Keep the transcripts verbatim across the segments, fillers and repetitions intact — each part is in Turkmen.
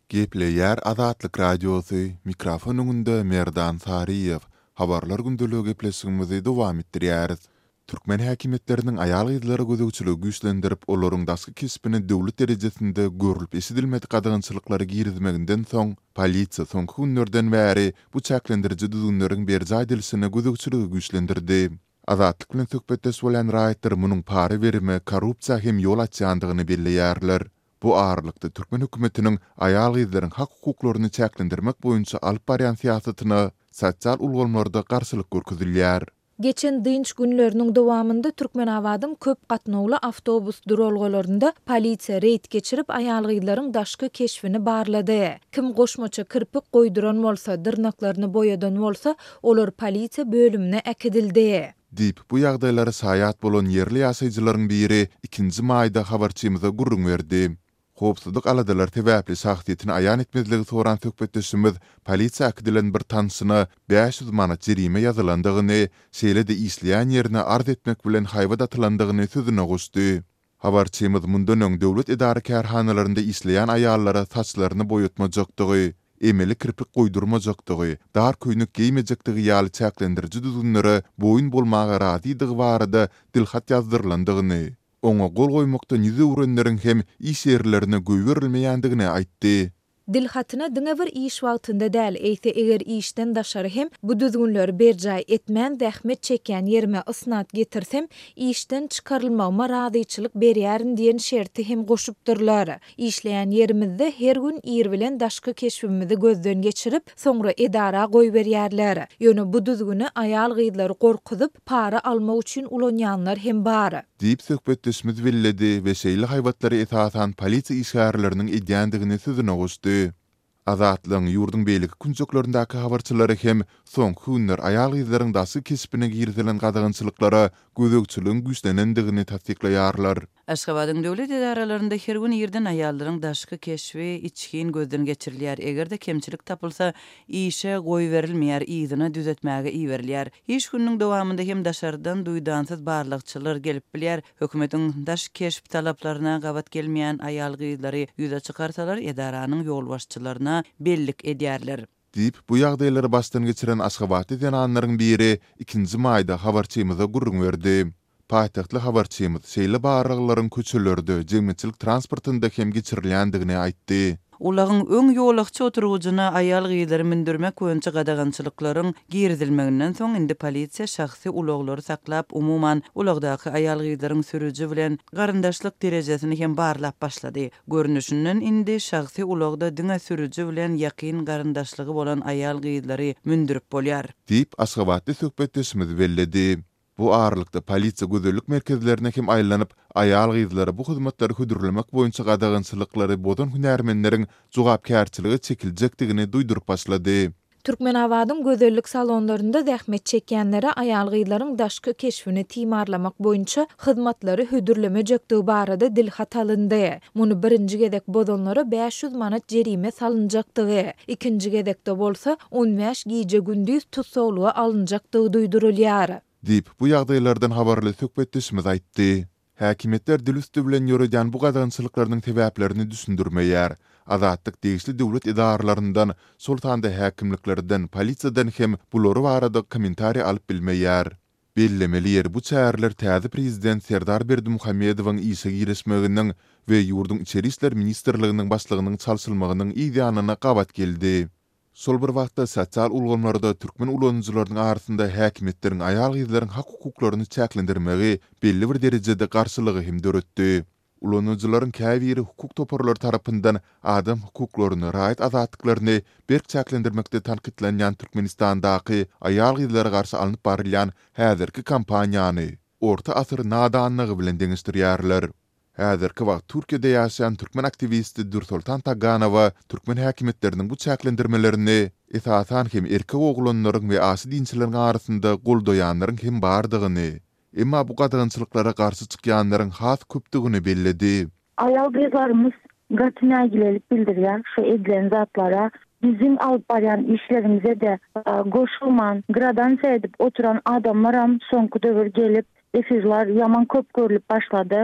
Gepleýär Azatlyk Radiosu, mikrofon öňünde Merdan Sariýew. Habarlar gündölügi gepleşigimizi dowam etdirýäris. Türkmen häkimetleriniň aýal gyzlary gözegçiligi güýçlendirip, olaryň daşky kesbini döwlet derejesinde görülip esidilmedi gadagynçylyklary girizmeginden soň, polisiýa soňky günlerden bäri bu çäklendiriji düzgünleriň berjä edilisine gözegçiligi güýçlendirdi. Azatlyk bilen söhbetdeş bolan raýatlar munyň para berme, korrupsiýa hem ýol açýandygyny belleýärler. Bu ağırlıkta Türkmen hükümetinin aýal gyzlaryň hak hukuklaryny çäklendirmek boýunça alyp barýan siýasatyna sosial ulgamlarda garşylyk görkezilýär. Geçen dynç günleriniň dowamında Türkmen awadyň köp gatnawly awtobus duralgalarynda polisiýa reýd geçirip aýal gyzlaryň daşky keşfini barlady. Kim goşmaça kirpik goýduran bolsa, dyrnaklaryny boýadan bolsa, olar polisiýa bölümine äkidildi. Dip bu ýagdaýlary saýat bolan yerli ýaşaýjylaryň biri ikinji maýda habarçymyza gurrun berdi. Howpsuzlyk aladalar täwäpli şahsiýetini aýan etmezligi soran söhbetdeşimiz polisiýa äkidilen bir tansyna beş yüz manat jerime ýazylandygyny, şeýle-de isleýän ýerine arz etmek bilen haýbat atylandygyny sözüne goşdy. Habarçymyz mundan öň döwlet idara kärhanalarynda isleýän aýallara saçlaryny boýatmajakdygy, emeli kirpik goýdurmajakdygy, dar köýnük giýmejekdigi ýaly çäklendiriji düzgünlere boýun bolmaga razydygy barada dilhat ýazdyrlandygyny, oňa gol goýmakda ýüze urenleriň hem iş ýerlerine göýberilmeýändigini aýtdy. Dilhatyna diňe bir iş wagtynda däl, eýse eger işden daşary hem bu düzgünleri berjä etmän zähmet çekýän ýerime ysnat getirsem, işden çykarylmagma razyçylyk berýärin diýen şerti hem goşupdyrlar. İşleýän ýerimizde her gün ir bilen daşky keşfimizi gözden geçirip, soňra edara goý berýärler. Ýöne bu düzgüni aýal gyzlary gorkuzyp para almak üçin ulanýanlar hem bar. Diýip söhbetdeşimiz belledi we şeýle haýwatlary esasan polisiýa işgärleriniň edýändigini sözüne goşdy. Azatlyň ýurdun beýligi künjeklerindäki habarçylary hem soňky günler aýal gyzlaryň daşky kesbine girdilen gadagynçylyklara gözegçiligiň güýçlenendigini tasdiklaýarlar. Aşgabatyň döwlet idaralarynda her gün ýerden aýallaryň daşky keşfi içkin gözden geçirilýär. Egerde kemçilik tapylsa, işe goý berilmeýär, ýygyny düzetmäge iýerilýär. Iş gününiň dowamında hem daşardan duýdansyz barlykçylar gelip bilýär. Hökümetiň daş keşf talaplaryna gabat gelmeýän aýal gyzlary ýüze çykarsalar, edaranyň ýol başçylaryna bellik edýärler. Dip bu ýagdaýlary başdan geçiren Aşgabaty denanlaryň biri ikinji maýda habarçymyza gurrun berdi. Paýtaktly habarçymyz şeýle baraglaryň köçelerde jemgyçilik transportynda hem geçirilýändigini aýtdy. Ulagyň öň ýolakçy oturgugyna aýal gyzlary mindirmek boýunça gadagynçylyklaryň girizilmeginden soň indi polisiýa şahsy ulaglary saklap, umuman ulagdaky aýal gyzlaryň sürüji bilen garyndaşlyk derejesini hem barlap başlady. Görnüşinden indi şahsy ulagda diňe sürüji bilen ýakyn garyndaşlygy bolan aýal gyzlary mindirip bolýar. Diýip Aşgabatly söhbetdeşimiz belledi. Bu ağırlıkta polisiýa gözellik merkezlerine hem aýlanyp, aýal gyzlary bu hyzmatlary hödürlemek boýunça gadagynçylyklary bodan hünärmenleriň jogapkärçiligi çekiljakdigini duýdurup başlady. Türkmen awadyň gözellik salonlarynda zähmet çekýänlere aýal gyzlaryň daşky keşfini timarlamak boýunça hyzmatlary hödürlemejekdigi barada dilhat alyndy. Muny birinji gezek bozanlara beş yüz manat jerime salynjakdygy, ikinji gezekde bolsa on beş giýje gündüz tutsaglyga alynjakdygy duýdurulýar. Dip bu ýagdaýlardan habarly söhbetdeşimiz aýtdy. Häkimetler dil üstü bilen ýöreden bu gadagynçylyklarynyň sebäplerini düşündirmeýär. Azatlyk degişli döwlet idaralaryndan, sultanda häkimliklerden, polisiýadan hem bulary barada kommentariýa alyp bilmeýär. Bellemeli ýer bu çäherler täze prezident Serdar Berdimuhammedowyň işe girişmeginiň we ýurdun içeri işler ministrliginiň başlygynyň çalşylmagynyň ýanyna gabat geldi. Sol bir wagtda sosial ulgamlarda türkmen ulanjylarynyň arasynda häkimetleriň aýal gyzlaryň hak hukuklaryny çäklendirmegi belli bir derejede garşylygy hem döretdi. Ulanjylaryň käbiri hukuk toparlary tarapyndan adam hukuklaryny, raýat azatlyklaryny berk çäklendirmekde tanqidlenýän Türkmenistandaky aýal gyzlara garşy alınıp barylýan häzirki kampaniýany orta asyr nadanlygy bilen deňişdirýärler. Häzirki wagt Türkiýede ýaşaýan türkmen aktivisti Dursultan Taganowa türkmen häkimetleriniň bu çäklendirmelerini esasan hem erkek oglanlaryň we asy dinçileriň arasynda goldaýanlaryň hem bardygyny, emma bu gadagynçylyklara garşy çykýanlaryň has köpdigini belledi. Aýal gyzlarymyz gatnaýgylyk bildirýär şu edilen zatlara. Bizim alıp baryan işlerimize de goşulman, gradan seyredip oturan adamlar ham soňky döwür gelip efirler yaman köp görülüp başlady.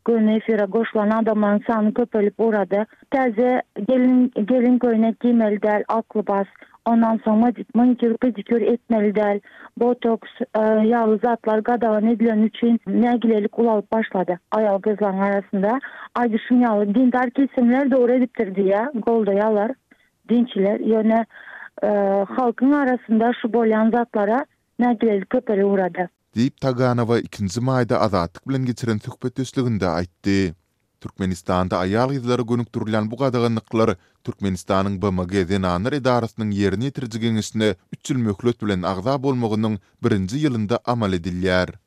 göne efire goşulan adamların sanı köpelip uğradı. Täze gelin gelin köyüne giymeli del, aklı bas. Ondan sonra manikür pedikür etmeli del. Botoks, e, yağlı zatlar gadagan edilen üçün nägilelik ulalıp başladı ayal kızların arasında. Aydışın yağlı dindar kesimler doğru ediptirdi ya. Golda yağlar, dinçiler. Yöne e, halkın arasında şu bolyan zatlara nägilelik köpeli uğradı. Deyip Taganova ikinci mayda azatlyk bilen geçiren söhbet ösliginde aýtdy. Türkmenistanda ayal gyzlary gönükdirilen bu gadaganlyklar Türkmenistanyň B M G Zenanlar Idarasynyň ýerine ýetirjigiňisine üç ýyl möhlet bilen agza bolmagynyň birinji ýylynda amal edilýär.